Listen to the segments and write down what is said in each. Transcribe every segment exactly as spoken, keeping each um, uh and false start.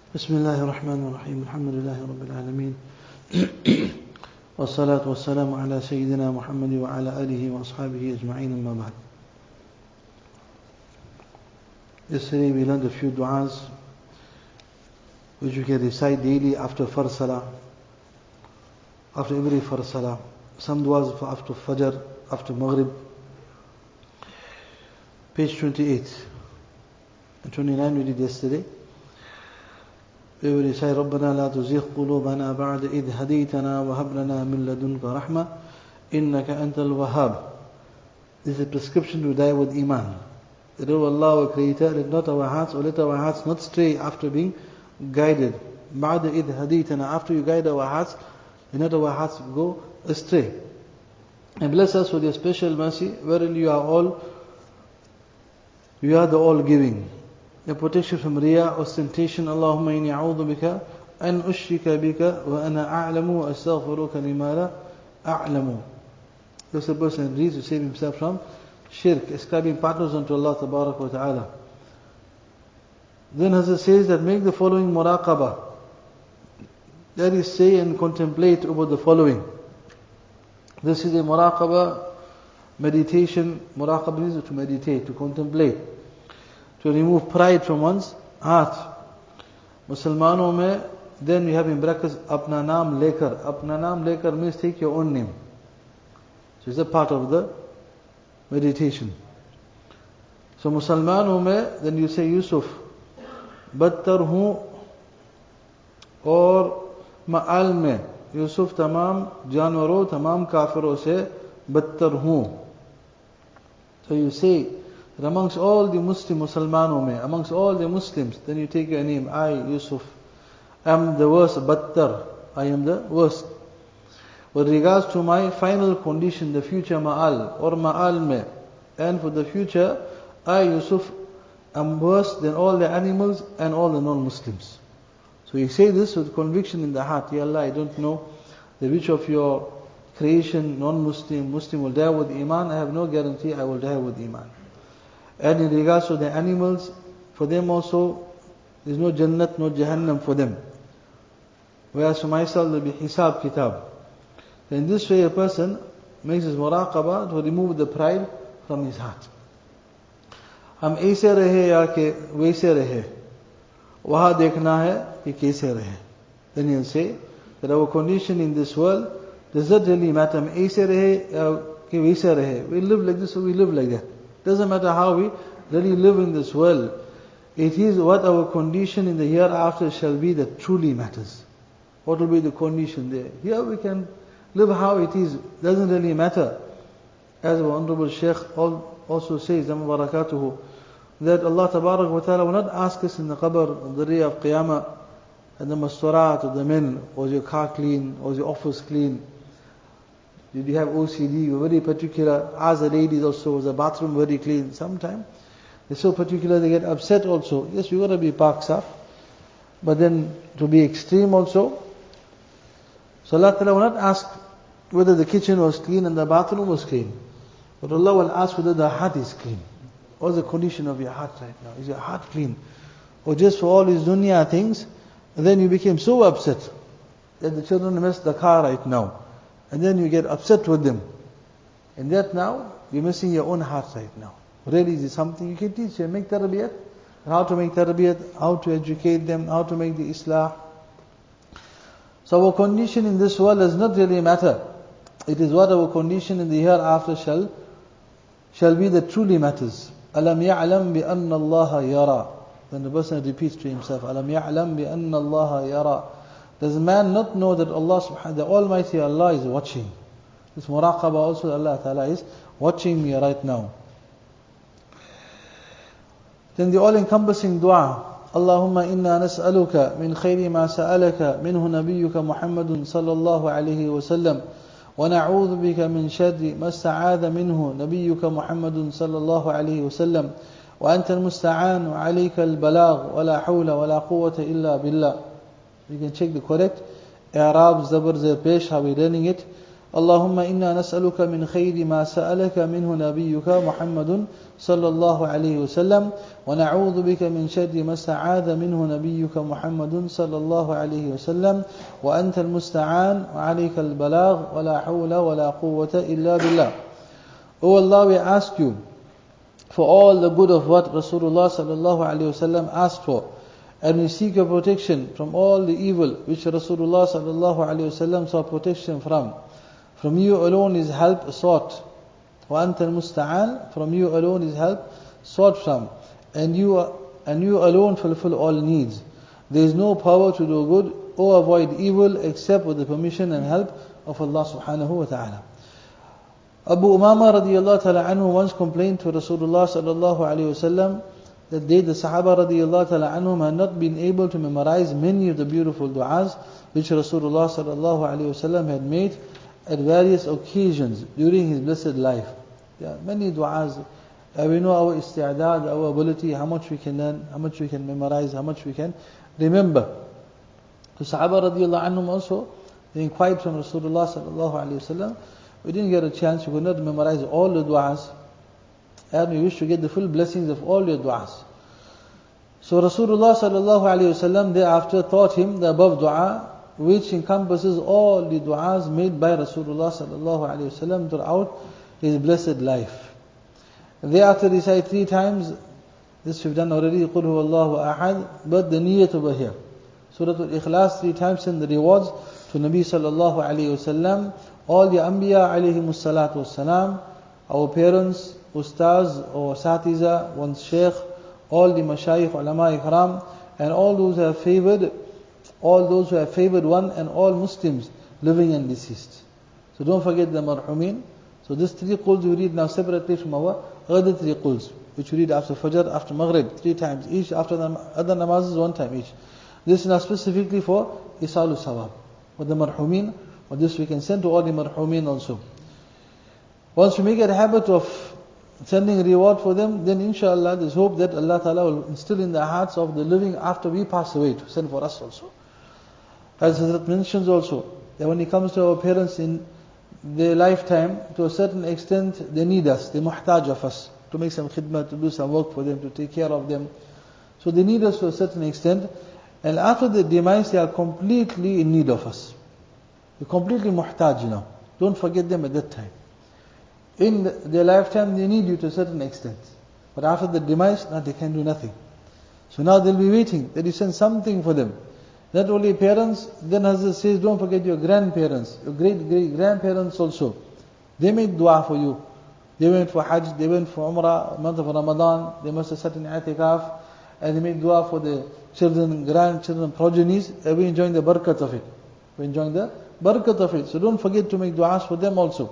بسم الله الرحمن الرحيم الحمد لله رب العالمين والصلاة والسلام على سيدنا محمد وعلى آله وأصحابه أجمعين أما بعد. Yesterday we learned a few du'as which you can recite daily after Fard Salah, after every Fard Salah. Some du'as for after Fajr, after Maghrib. Page twenty-eight and twenty-nine we did yesterday. We will recite ربنا لا تزغ قلوبنا بعد إذ هديتنا وهب لنا من لدنك رحمة إنك أنت الوهاب. This is a prescription to die with Iman. That, O Allah, our Creator, let not our hearts or let our hearts not stray after being guided. بعد إذ هديتنا, after you guide our hearts, let not our hearts go astray. And bless us with your special mercy. Verily you are all, you are the all giving. The protection from riya, ostentation. Allahumma inni a'udhu bika an ushrika bika wa ana a'lamu wa astaghfiruka lima la a'lamu. Thus a person reads to save himself from shirk, ascribing partners unto Allah tabarak wa ta'ala. Then Hazrat says that make the following muraqabah. That is, say and contemplate over the following. This is a muraqabah, meditation. Muraqabah means to meditate, to contemplate, to remove pride from one's heart. Musalmanon mein, then we have in brackets, apna naam lekar. Apna naam lekar means take your own name. So it's a part of the meditation. So Musalmanon mein, then you say Yusuf, battar hu, or ma'al mein, Yusuf tamam janwaro, tamam kafiro se battar hu. So you say, that amongst all the Muslim Musalmanon mein, amongst all the Muslims, then you take your name. I, Yusuf, am the worst, battar. I am the worst. With regards to my final condition, the future ma'al or ma'al mein, and for the future, I, Yusuf, am worse than all the animals and all the non-Muslims. So you say this with conviction in the heart. Ya Allah, I don't know the which of your creation, non-Muslim, Muslim will die with Iman. I have no guarantee I will die with Iman. And in regards to the animals, for them also, there is no Jannat, no Jahannam for them. Whereas for myself, there will be Hisab Kitab. In this way, a person makes his muraqabah to remove the pride from his heart. हम ऐसे रहे या कि वैसे रहे, वहाँ देखना है कि कैसे रहे. Then he'll say that our condition in this world does not really matter. हम ऐसे रहे या कि वैसे रहे. We live like this, so we live like that. Doesn't matter how we really live in this world. It is what our condition in the hereafter shall be that truly matters. What will be the condition there? Here we can live how it is. Doesn't really matter. As our Honorable Shaykh also says, barakatuhu, that Allah Tabarak wa Ta'ala will not ask us in the qabr, the day of Qiyamah, and the masturat of the men, was your car clean, was your office clean? Did you have O C D? You were very particular. As the ladies also, was the bathroom very clean? Sometimes they're so particular they get upset also. Yes, you got to be park saf, but then to be extreme also. So Allah Ta'ala will not ask whether the kitchen was clean and the bathroom was clean, but Allah will ask whether the heart is clean. What's the condition of your heart right now? Is your heart clean? Or just for all these dunya things, and then you became so upset that the children mess the car right now. And then you get upset with them. And that now, you're missing your own heart right now. Really, is it something you can teach them? Make tarbiyat. How to make tarbiyat, how to educate them, how to make the islah. So our condition in this world does not really matter. It is what our condition in the hereafter shall, shall be that truly matters. Alam ya'lam bi anna Allah yara. Then the person repeats to himself, Alam ya'lam bi anna Allah yara. Does man not know that Allah subhanahu, the Almighty Allah is watching? This muraqabah also, Allah Ta'ala is watching me right now. Then the all-encompassing dua, Allahumma inna nas'aluka min khayri ma sa'alaka minhu nabiyyuka Muhammadun sallallahu alayhi wa sallam, wa na'udhu bika min sharri ma sta'adha minhu nabiyyuka Muhammadun sallallahu alayhi wa sallam, wa anta al-musta'an wa alayka al-balagh wa la hawla wa la quwwata illa billah. You can check the correct Arab, Zabar, Zer, Pesh, how we're learning it. اللهم إنا نسألك من خير ما سألك منه نبيك محمد صلى الله عليه وسلم ونعوذ بك من شر ما استعاذ منه نبيك محمد صلى الله عليه وسلم وأنت المستعان وعليك البلاغ ولا حول ولا قوة إلا بالله. O Allah, we ask you for all the good of what Rasulullah sallallahu alaihi wasallam asked for, and we seek your protection from all the evil which Rasulullah sallallahu alaihi wasallam sought protection from. From you alone is help sought. وَأَنْتَ الْمُسْتَعَانِ, from you alone is help sought from. And you and you alone fulfill all needs. There is no power to do good or avoid evil except with the permission and help of Allah subhanahu wa ta'ala. Abu Umama radiyallahu ta'ala anhu once complained to Rasulullah sallallahu alayhi wasallam that they, the Sahaba radiyallahu ta'ala anhum, had not been able to memorize many of the beautiful du'as which Rasulullah sallallahu alayhi wasallam had made at various occasions during his blessed life. There are many du'as. Uh, we know our isti'adad, our ability, how much we can learn, how much we can memorize, how much we can remember. The Sahaba radiyallahu anhum also, they inquired from Rasulullah sallallahu alayhi wasallam. We didn't get a chance, we could not memorize all the du'as, and we wish to get the full blessings of all your du'as. So Rasulullah sallallahu alayhi wasallam thereafter taught him the above du'a, which encompasses all the du'as made by Rasulullah sallallahu alayhi wasallam throughout his blessed life. Thereafter recite three times, this we've done already, قُلْ هُوَ اللَّهُ أَحَدٌ, but the niyyat over here. Surah Al-Ikhlas three times and the rewards to Nabi sallallahu alayhi wasallam, all the Anbiya alayhimus salatu wassalam, our parents, ustaz or satiza, one's sheikh, all the mashayikh, ulama ikram, and all those who have favored, all those who have favored one, and all Muslims living and deceased. So don't forget the marhumin. So this three quls we read now separately from our other three quls, which we read after Fajr, after Maghrib, three times each, after the other namazes one time each. This is now specifically for Isalu Sawab, for the marhumin, or this we can send to all the marhumin also. Once we make it a habit of sending reward for them, then inshallah there's hope that Allah Ta'ala will instill in the hearts of the living after we pass away to send for us also. As Hazrat mentions also, that when it comes to our parents in their lifetime, to a certain extent they need us, they muhtaj of us, to make some khidmah, to do some work for them, to take care of them. So they need us to a certain extent, and after the demise they are completely in need of us. They're completely muhtaj now. Don't forget them at that time. In their lifetime they need you to a certain extent, but after the demise, now they can do nothing. So now they'll be waiting that you send something for them. Not only parents, then Hazrat says, don't forget your grandparents, your great great grandparents also. They made dua for you. They went for Hajj, they went for Umrah, month of Ramadan, they must have sat in i'tikaf, and they made dua for the children, grandchildren, progenies, and we enjoying the barakat of it. We're enjoying the barakat of it. So don't forget to make du'as for them also.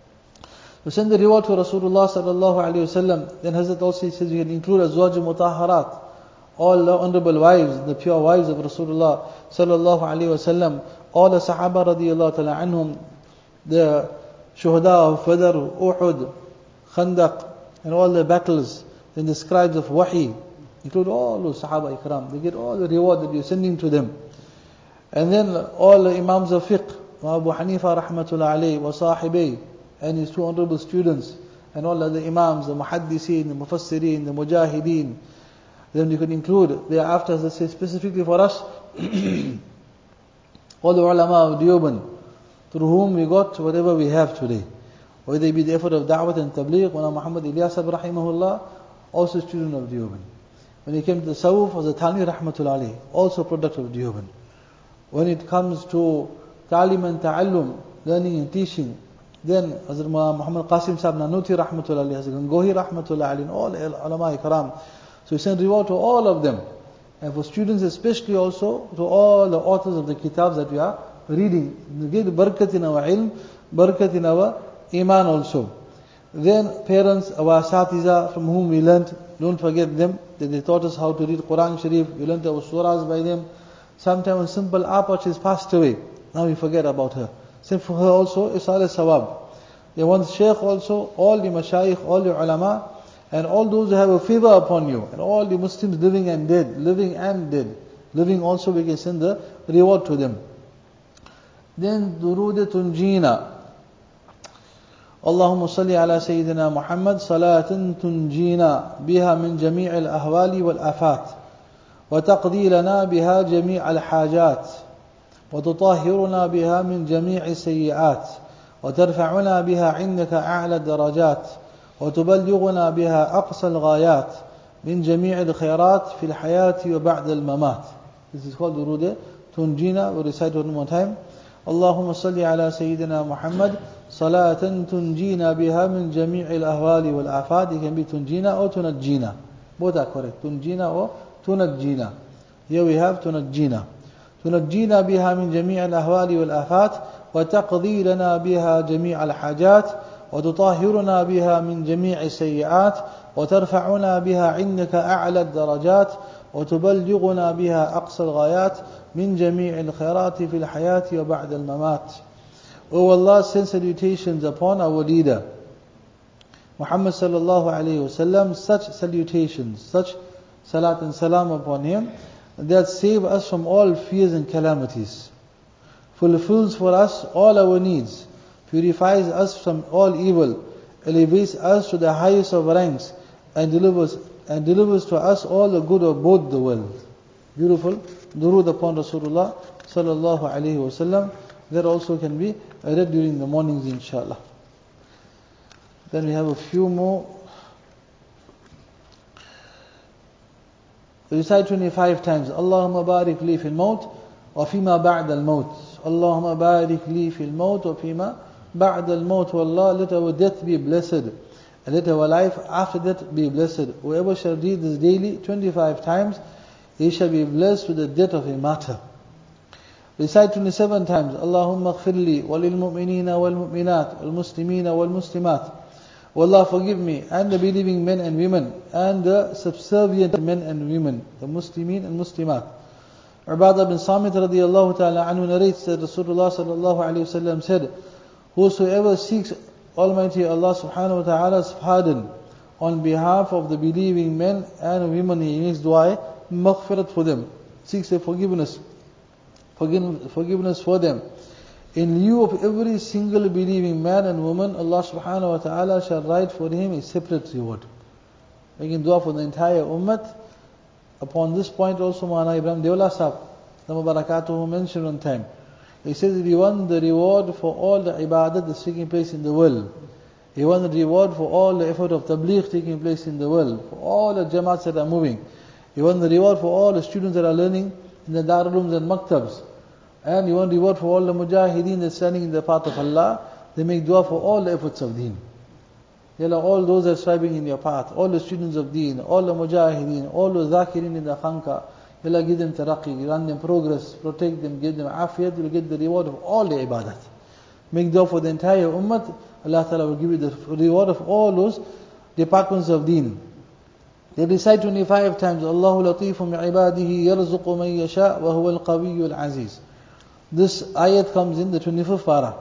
We send the reward to Rasulullah sallallahu alayhi wasallam. Then Hazrat also says you can include azwaj mutahharat, all the honorable wives, the pure wives of Rasulullah sallallahu alayhi wasallam, all the Sahaba radiyallahu ta'ala anhum, the shuhada of Badr, Uhud, Khandaq, and all the battles, then the scribes of Wahi, include all those Sahaba ikram. They get all the reward that you're sending to them. And then all the Imams of fiqh, Abu Hanifa rahmatullah alayhi, wa sahibay, and his two honorable students, and all other Imams, the Muhaddiseen, the Mufassirin, the Mujahideen. Then you can include thereafter, as I say, specifically for us, all the ulama of Deoband, through whom we got whatever we have today. Whether it be the effort of Da'wat and Tabligh, Mawlana Muhammad Ilyas rahimahullah, also student of Deoband. When he came to the Sawf, was a Thani rahmatullah alayhi, also product of Deoband. When it comes to Ta'lim and Ta'allum, learning and teaching, then Hazrat Muhammad Qasim Sahib Nanuti rahmatullah alayhi, Hazrat Gangohi rahmatullah alayhi, and all ulama ikram. So we send reward to all of them. And for students especially also, to all the authors of the kitabs that we are reading. We get barakat in our ilm, barakat in our iman also. Then parents, our asatiza from whom we learnt, don't forget them, that they taught us how to read Quran Sharif, we learnt our surahs by them. Sometimes a simple apa, she's passed away, now we forget about her. Same for her also, Isal Sawab. They want Shaykh also, all the Mashayikh, all the ulama, and all those who have a favor upon you, and all the Muslims living and dead, living and dead. Living also we can send the reward to them. Then Durood Tunjina, اللهم صل على سيدنا محمد صلاة تنجينا بها من جميع الأهوال والآفات وتقضي لنا بها جميع الحاجات وتطهرنا بها من جميع السيئات وترفعنا بها عندك أعلى الدرجات وتبلغنا بها أقصى الغايات من جميع الخيرات في الحياة وبعد الممات. This is called Durood Tunjina. We recite one more time. اللهم صل على سيدنا محمد صلاة تنجينا بها من جميع الأهوال والآفات. It can be Tunjina or Tunajjina. Both are correct. Tunjina or Tunajjina. Here we have Tunajjina. تنجينا بها من جميع الأهوال والآفات وتقضي لنا بها جميع الحاجات وتطهرنا بها من جميع السيئات وترفعنا بها عندك أعلى الدرجات وتبلغنا بها أقصى الغايات من جميع الخيرات في الحياة وبعد الممات. O Allah, send salutations upon our leader Muhammad sallallahu alayhi wasallam, such salutations, such salat and salam upon him that save us from all fears and calamities, fulfills for us all our needs, purifies us from all evil, elevates us to the highest of ranks, and delivers and delivers to us all the good of both the world. Beautiful durood upon Rasulullah sallallahu alaihi wasallam. That also can be read during the mornings, inshallah. Then we have a few more. Recite twenty-five times. Allahumma barik li fil maut wa fima ba'da al maut. Allahumma barik li fil maut wa fima ba'da al maut. Wallah, let our death be blessed, and let our life after that be blessed. Whoever shall read this daily twenty-five times, he shall be blessed with the death of a martyr. Recite twenty-seven times. Allahumma ighfir li wa lil mu'minina wal mu'minat wal muslimina wal muslimat. O Allah, forgive me and the believing men and women and the subservient men and women, the Muslimin and Muslimat. Ubadah bin Samit radiyallahu ta'ala anhu narrates that Rasulullah sallallahu alayhi wasallam said, whosoever seeks Almighty Allah subhanahu wa ta'ala's pardon on behalf of the believing men and women, he makes dua, maghfirat for them, seeks their forgiveness, forgiveness for them. In lieu of every single believing man and woman, Allah subhanahu wa ta'ala shall write for him a separate reward. Making dua for the entire ummah. Upon this point also, Maulana Ibrahim Deola Sahib, Nama Barakatuhu, mentioned on time. He says that he won the reward for all the ibadat that's taking place in the world. He won the reward for all the effort of tabligh taking place in the world, for all the jamaats that are moving. He won the reward for all the students that are learning in the darulums and maktabs. And you want reward for all the mujahideen that's standing in the path of Allah. They make dua for all the efforts of deen. Yalla, all those that are striving in your path, all the students of deen, all the mujahideen, all the zakirin in the khanqa. Yalla, give them taraqi, grant them progress, protect them, give them afiyat. You will get the reward of all the ibadat. Make dua for the entire ummah. Allah Ta'ala will give you the reward of all those departments of deen. They recite twenty-five times, Allahu latifum bi'ibadihi yarzuqu man yasha wa huwa al-qawiyyu al-aziz. This ayat comes in the twenty-fifth para.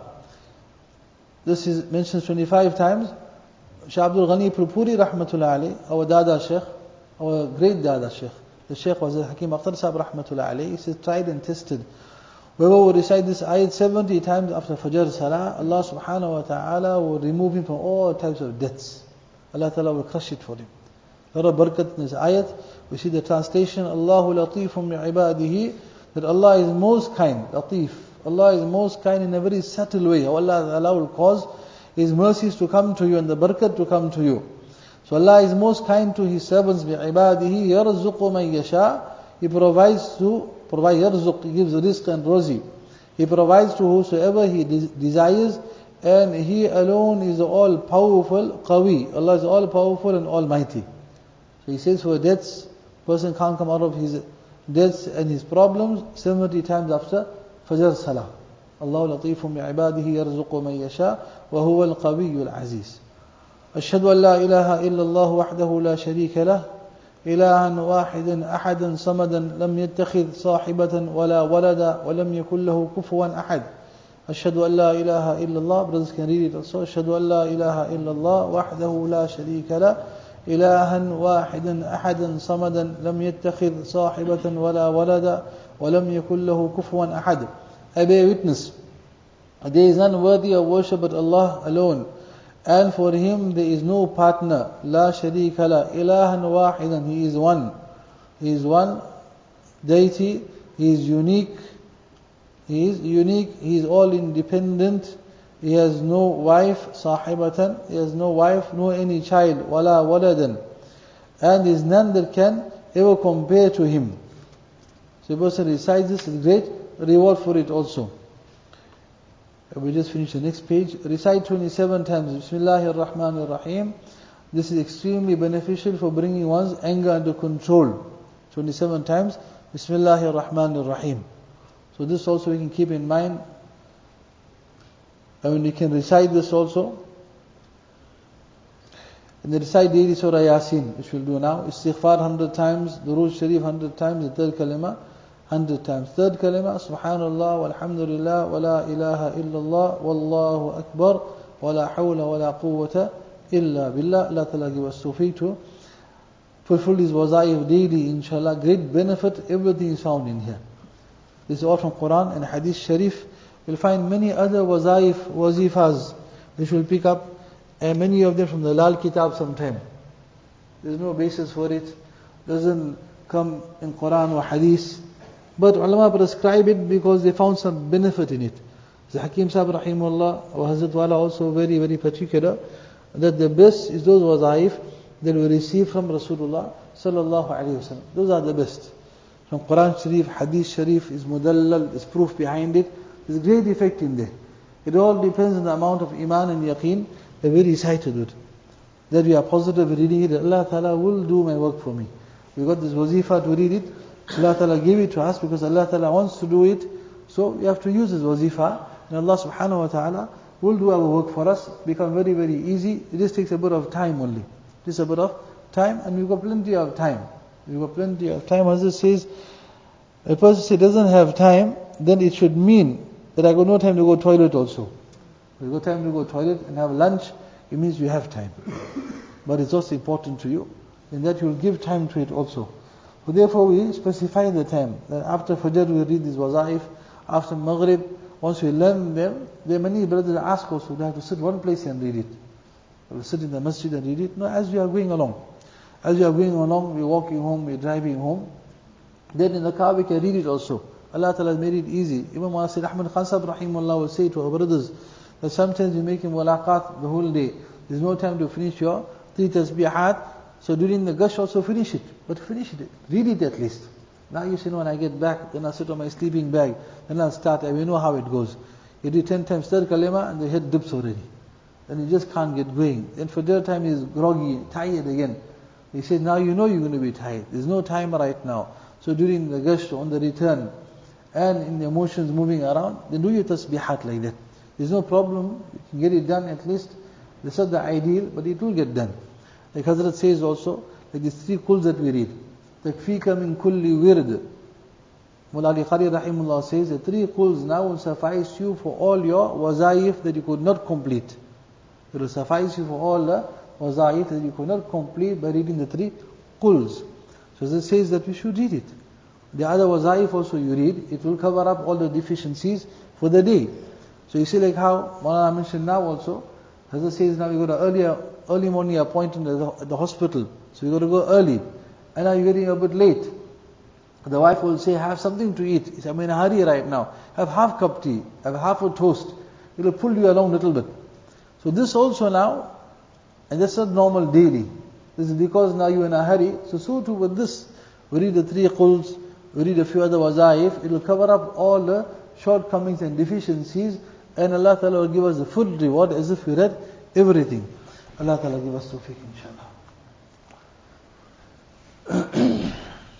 This is mentioned twenty-five times. Shah Abdul Ghani Purpuri Rahmatullah alayhi, our Dada Sheikh, our great Dada Sheikh. The Sheikh was Hakim Akhtar Sahib Rahmatullah alayhi. He says, tried and tested. Whoever will recite this ayat seventy times after Fajr Salah, Allah subhanahu wa ta'ala will remove him from all types of deaths. Allah ta'ala will crush it for him. A lot of barakat in this ayat. We see the translation, Allahu latifum bi'ibadihi, that Allah is most kind, latif. Allah is most kind in a very subtle way. Allah, Allah will cause His mercies to come to you and the barakat to come to you. So Allah is most kind to His servants. بِعِبَادِهِ يَرْزُقُ مَنْ يَشَاءُ. He provides to, provide yarzuq, He gives rizq and rozi. He provides to whosoever He de- desires, and He alone is all powerful, qawi. Allah is all powerful and almighty. So He says for deaths, person can't come out of his deaths and his problems seventy times after Fajr Salah. Allahu latifum bi'ibadihi yarzuqu man yasha wa huwa al-qawiyyu al-aziz. Ashhadu an la ilaha illa Allah wahdahu la sharika lah, ilahan wahidan ahadan samadan lam yattakhidh sahibatan wala walada wa lam yakul lahu kufuwan ahad. Ashhadu an la ilaha illa Allah, brothers can read it also. Ashhadu an la ilaha illa Allah wahdahu la sharika lah, إلها واحدا أحدا صمدا لم يتخذ صاحبة ولا ولدا ولم يكن له كفوا أحد. I bear witness, there is none worthy of worship but Allah alone, And for him there is no partner. La sharika la. Ilahan wahidan. He is one. He is one deity. He is unique. He is unique. He is all independent. He has no wife, sahibatan. He has no wife, no any child. Wala waladan. And there is none that can ever compare to him. So a person recites this, is great reward for it also. We just finish the next page. Recite twenty-seven times. Bismillahir Rahmanir Rahim. This is extremely beneficial for bringing one's anger under control. twenty-seven times. Bismillahir Rahmanir Rahim. So this also we can keep in mind. I mean, you can recite this also. And then recite daily Surah Yasin, which we'll do now. Istighfar one hundred times. Durood Sharif one hundred times. The third kalima one hundred times. Third kalima, Subhanallah, walhamdulillah, wa la ilaha illallah, wallahu akbar, wa la hawla wa la quwwata illa billah. Allah Ta'ala give us tawfiq to fulfill these wazaif daily, inshallah. Great benefit, everything is found in here. This is all from Quran and Hadith Sharif. You'll find many other wazaif, wazifas, which we'll pick up, and many of them from the Lal Kitab sometime. There's no basis for it. Doesn't come in Quran or Hadith. But ulama prescribe it because they found some benefit in it. The Hakim Sahib Rahimullah or Hazrat Wala also very, very particular that the best is those wazaif that we receive from Rasulullah Sallallahu Alaihi Wasallam. Those are the best. From Quran Sharif, Hadith Sharif is mudallal, is proof behind it. There's great effect in there. It all depends on the amount of iman and yaqeen that we recited it. That we are positive reading it. Allah Ta'ala will do my work for me. We got this wazifa to read it. Allah Ta'ala gave it to us because Allah Ta'ala wants to do it. So we have to use this wazifa. And Allah Subhanahu Wa Ta'ala will do our work for us. Become very, very easy. It just takes a bit of time only. Just a bit of time, and we've got plenty of time. We've got plenty of time. As it says, a person says doesn't have time, then it should mean that I got no time to go toilet also. If you got time to go toilet and have lunch, it means you have time. But it's also important to you, in that you will give time to it also. So therefore we specify the time. That after Fajr we read these wazaif, after Maghrib, once we learn them, there are many brothers that ask also, they have to sit one place and read it. We'll sit in the masjid and read it. No, as we are going along. As we are going along, we're walking home, we're driving home. Then in the car we can read it also. Allah Ta'ala has made it easy. Imam Asir Ahmad Khan Sahib Rahimullah will say to our brothers that sometimes you make him mulaqat the whole day. There's no time to finish your three tasbihat. So during the gush also finish it. But finish it. Read it at least. Now you say, no, when I get back, then I'll sit on my sleeping bag. Then I'll start. And we know how it goes. You do ten times third kalima and the head dips already. Then you just can't get going. Then for their time is groggy, tired again. He says, now you know you're going to be tired. There's no time right now. So during the gush, on the return, and in the emotions moving around, then do your tasbihat like that. There's no problem. You can get it done at least. This is the ideal, but it will get done. Like Hazrat says also, like these three quls that we read. Takfika min kulli wird. Mullah Ali Qari Rahimullah says, the three quls now will suffice you for all your wazaif that you could not complete. It will suffice you for all the wazaif that you could not complete by reading the three quls. So this says that we should read it. The other wazaif also you read, it will cover up all the deficiencies for the day. So you see like how Maulana mentioned now also, Hazrat says now we got an earlier, early morning appointment at the, at the hospital. So we got to go early. And now you're getting a bit late. The wife will say, have something to eat. He says, I'm in a hurry right now. Have half cup tea, have half a toast. It will pull you along a little bit. So this also now, and that's not normal daily. This is because now you're in a hurry. So so too with this, we read the three quls, we read a few other wazaif, it will cover up all the shortcomings and deficiencies, and Allah Ta'ala will give us the full reward as if we read everything. Allah Ta'ala give us tawfiq, inshallah.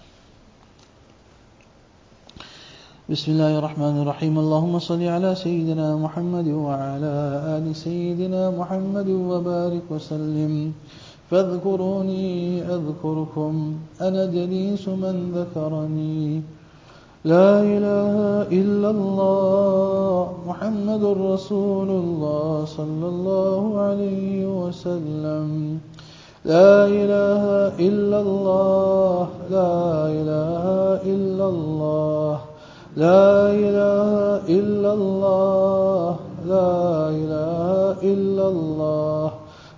Bismillahir Rahmanir Rahim. Allahumma salli ala Sayyidina Muhammad wa ala ali Sayyidina Muhammad wa barik wa sallim. فاذكروني أذكركم أنا جليس من ذكرني لا إله إلا الله محمد رسول الله صلى الله عليه وسلم لا إله إلا الله لا إله إلا الله لا إله إلا الله لا إله إلا الله